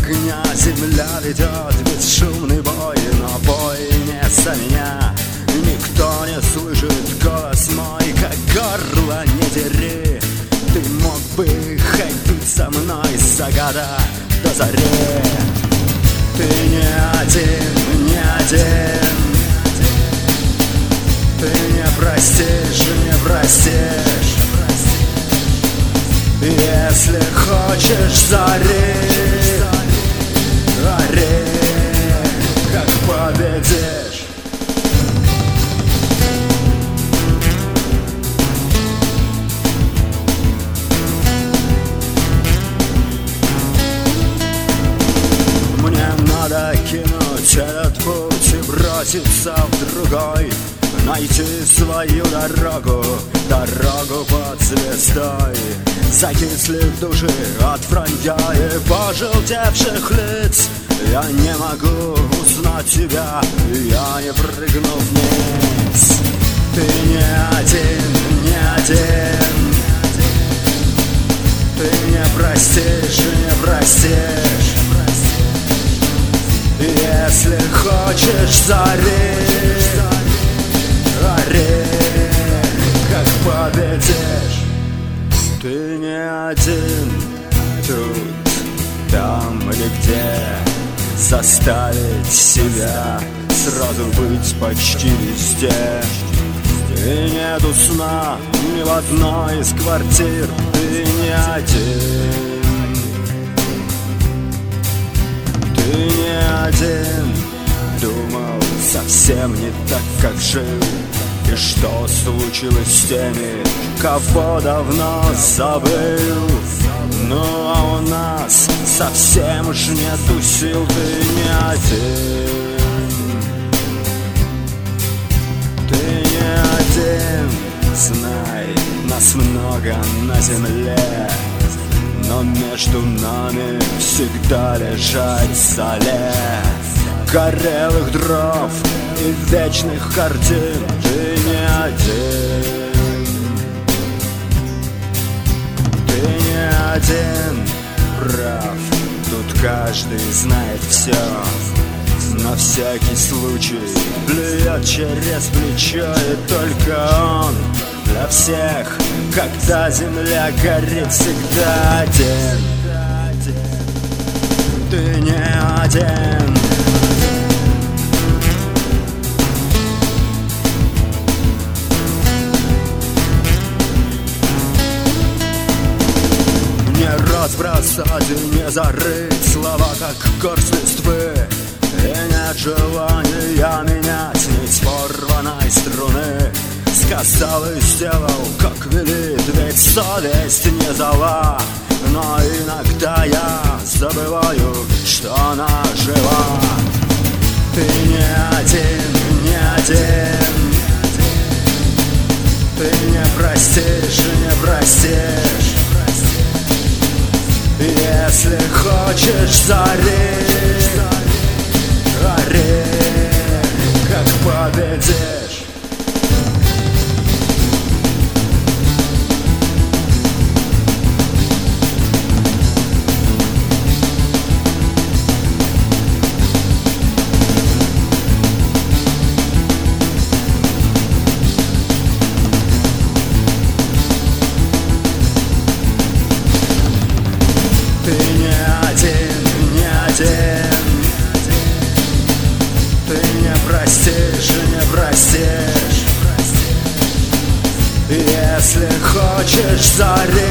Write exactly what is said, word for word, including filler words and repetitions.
огня земля ведет бесшумный бой, но бой не за меня. Никто не слышит голос мой, как горло не дери. Ты мог бы ходить со мной с заката до зари. Ты не один, не один. Ты не простишь, не простишь. Если хочешь, зари, гори, как победишь. Мне надо кинуть этот путь и броситься в другой, найти свою дорогу, дорогу под звездой. Закислив души от вранья и пожелтевших лиц, я не могу узнать тебя, я не прыгну вниз. Ты не один, не один. Ты не простишь, не простишь. Если хочешь, зари, гори, как победишь. Ты не один тут, там или где. Заставить себя сразу быть почти везде. И нету сна ни в одной из квартир. Ты не один. Ты не один. Думал совсем не так, как жил. И что случилось с теми, кого давно забыл? Ну а у нас совсем уж нету сил. Ты не один. Ты не один. Знай, нас много на земле, но между нами всегда лежать в зале горелых дров и вечных картин. Ты не один. Ты не один. Прав, тут каждый знает все. На всякий случай плюет через плечо. И только он для всех, когда земля горит, всегда один. Ты не один. Разбросать и не зарыть слова, как горсть листвы. И нет желания менять нить порванной струны. Сказал и сделал, как велит, ведь совесть не зла. Но иногда я забываю, что она жива. Ты не один, не один. Ты не простишь, не простишь. Если хочешь, зари, гори, как победишь. Ты не один, не один. Ты не простишь, не простишь. Если хочешь, зари,